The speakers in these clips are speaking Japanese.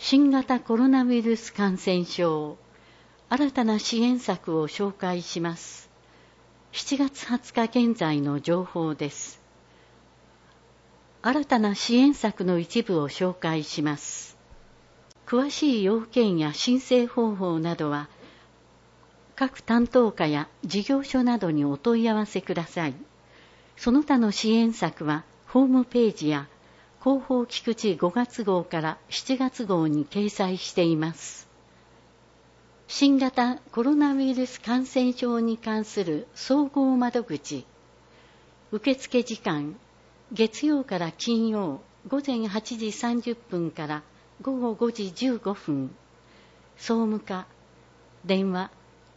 新型コロナウイルス感染症、新たな支援策を紹介します。7月20日現在の情報です。新たな支援策の一部を紹介します。詳しい要件や申請方法などは、各担当課や事業所などにお問い合わせください。その他の支援策は、ホームページや広報菊池5月号から7月号に掲載しています。新型コロナウイルス感染症に関する総合窓口。受付時間、月曜から金曜午前8時30分から午後5時15分。総務課、電話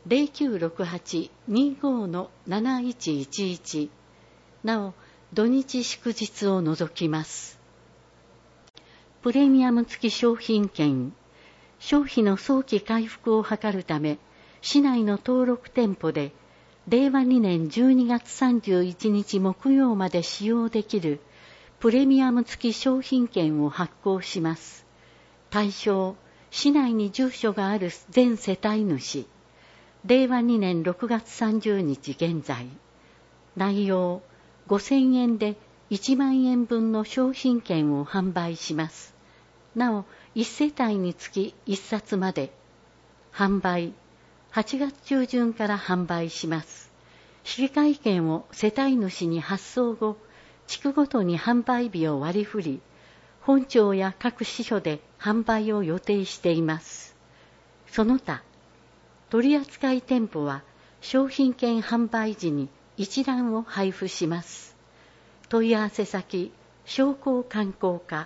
0968-25-7111。なお、土日祝日を除きます。プレミアム付き商品券。消費の早期回復を図るため、市内の登録店舗で、令和2年12月31日木曜まで使用できるプレミアム付き商品券を発行します。対象、市内に住所がある全世帯主。令和2年6月30日現在。内容、5000円で1万円分の商品券を販売します。なお、1世帯につき1冊まで。販売、8月中旬から販売します。引換券を世帯主に発送後、地区ごとに販売日を割り振り、本庁や各支所で販売を予定しています。その他、取扱店舗は商品券販売時に一覧を配布します。問い合わせ先、商工観光課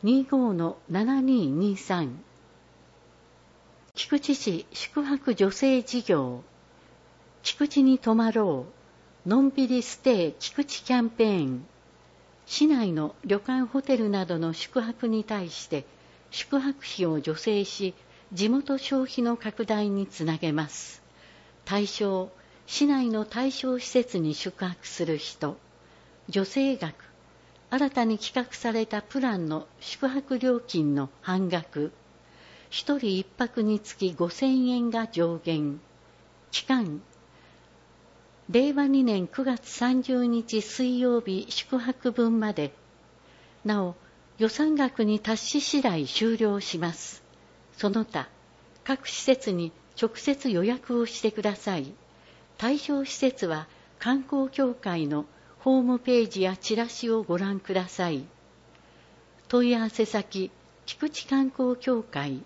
25-7223。菊池市宿泊助成事業。菊池に泊まろう。のんびりステイ菊池キャンペーン。市内の旅館ホテルなどの宿泊に対して宿泊費を助成し、地元消費の拡大につなげます。対象、市内の対象施設に宿泊する人。助成額、新たに企画されたプランの宿泊料金の半額。一人一泊につき5000円が上限。期間、令和2年9月30日水曜日宿泊分まで。なお、予算額に達し次第終了します。その他、各施設に直接予約をしてください。対象施設は観光協会のホームページやチラシをご覧ください。問い合わせ先、菊池観光協会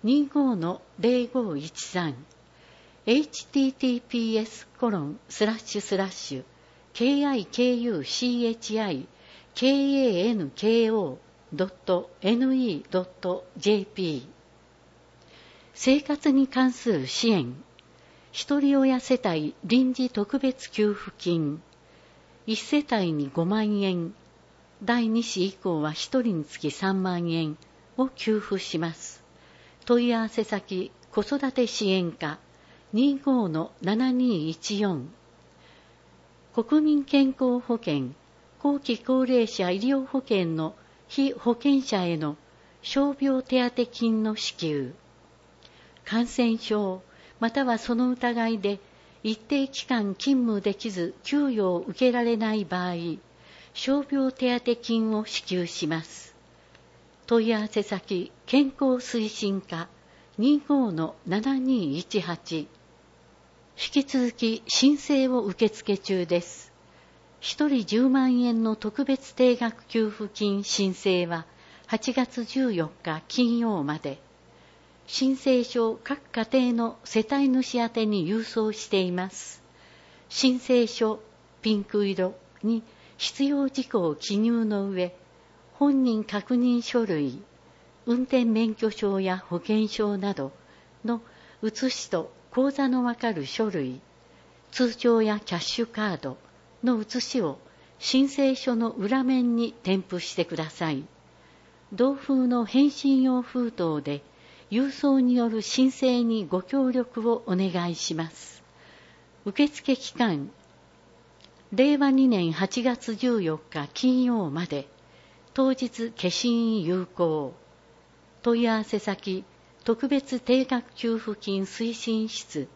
25-0513。https://kikuchikanko.ne.jp。 生活に関する支援。一人親世帯臨時特別給付金。1世帯に5万円。第2子以降は1人につき3万円を給付します。問い合わせ先、子育て支援課 25-7214。国民健康保険、後期高齢者医療保険の被保険者への傷病手当金の支給。感染症、またはその疑いで一定期間勤務できず給与を受けられない場合、傷病手当金を支給します。問い合わせ先、健康推進課 25-7218。引き続き申請を受付中です。一人10万円の特別定額給付金申請は8月14日金曜まで。申請書を各家庭の世帯主宛てに郵送しています。申請書ピンク色に必要事項を記入の上、本人確認書類、運転免許証や保険証などの写しと口座のわかる書類、通帳やキャッシュカードの写しを申請書の裏面に添付してください。同封の返信用封筒で郵送による申請にご協力をお願いします。受付期間、令和2年8月14日金曜まで。当日消印有効。 問い合わせ先、特別定額給付金推進室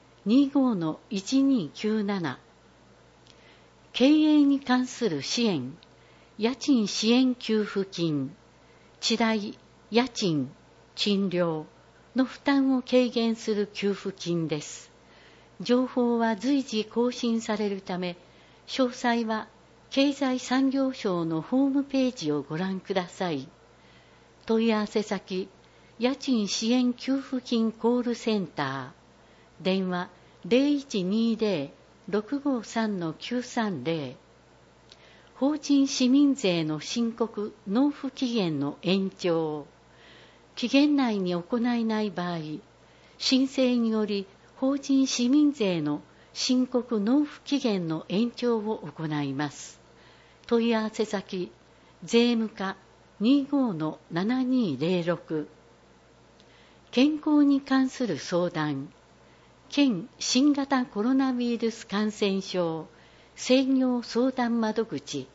25-1297。 経営に関する支援、家賃支援給付金、地代、家賃、賃料の負担を軽減する給付金です。情報は随時更新されるため、詳細は経済産業省のホームページをご覧ください。問い合わせ先、家賃支援給付金コールセンター、電話 0120-653-930。 法人市民税の申告納付期限の延長。期限内に行えない場合、申請により法人市民税の申告納付期限の延長を行います。問い合わせ先、税務課 25-7206。 健康に関する相談、県新型コロナウイルス感染症制御相談窓口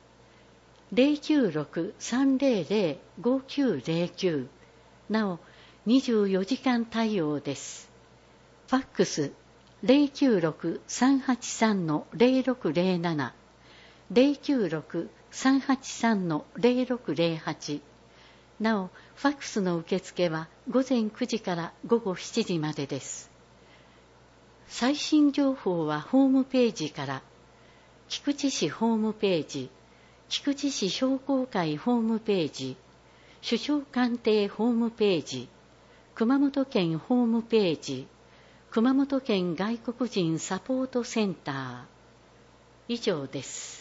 096-300-5909。 なお24時間対応です。ファックス 096-383-0607 096-383-0608。 なおファックスの受付は午前9時から午後7時までです。最新情報はホームページから、菊池市ホームページ、菊池市商工会ホームページ、首相官邸ホームページ、熊本県ホームページ、熊本県外国人サポートセンター。以上です。